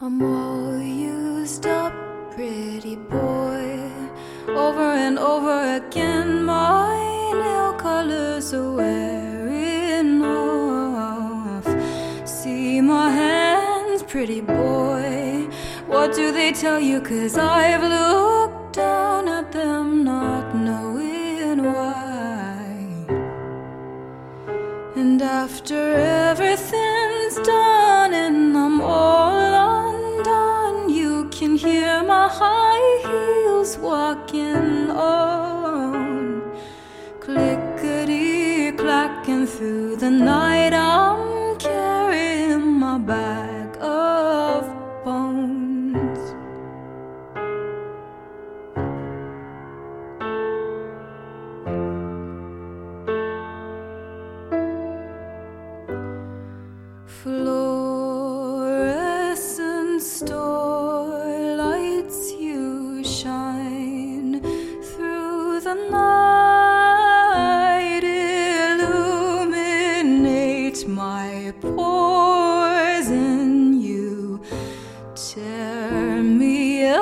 I'm all used up, pretty boy. Over and over again, my nail colors are wearing off. See my hands, pretty boy. What do they tell you? 'Cause I've looked down at them, not knowing why. And after everything's done and I'm all undone, you can hear my high heels walking on, clickety-clacking through the night. I'm carrying my bag of bones. Fluorescent starlights, you shine through the night, illuminate my pores, and you tear me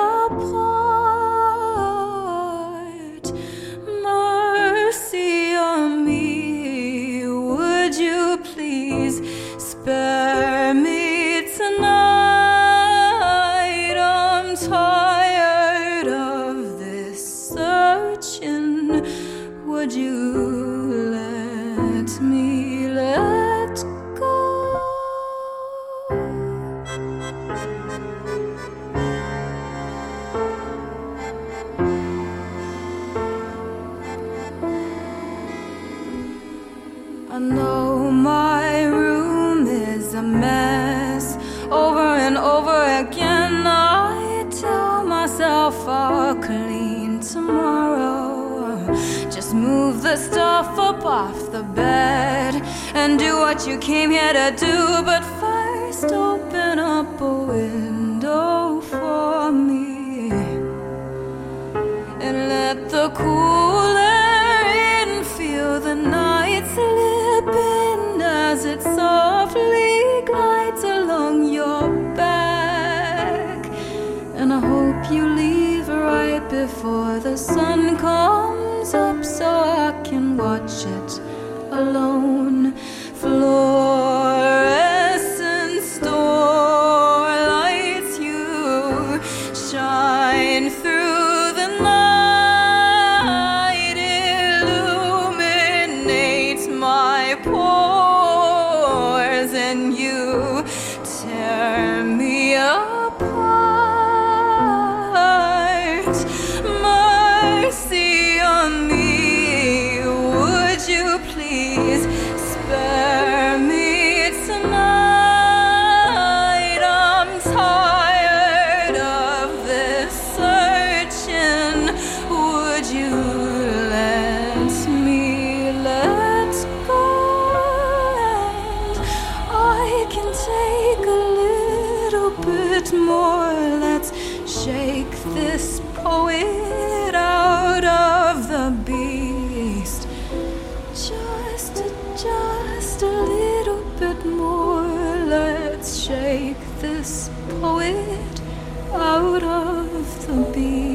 apart. Mercy on me, would you please spare me tonight? I'm tired of this searching. Would you let me let go? I know my room is a mess. Over and over again, I tell myself I'll clean tomorrow. Just move the stuff up off the bed and do what you came here to do. But first, open up a window for me and let the cool air in, feel the night slip in as it softly glides along your back. And I hope you leave right before the sun comes up so I can watch it alone. Fluorescent starlights, you shine through the night, illuminate my pores, and you tear me apart. Mercy on me, would you please spare me tonight? I'm tired of this searching. Would you let me let go? And I can take a little bit more. Let's shake this poet out of the beast. Just a little bit more. Let's shake this poet out of the beast.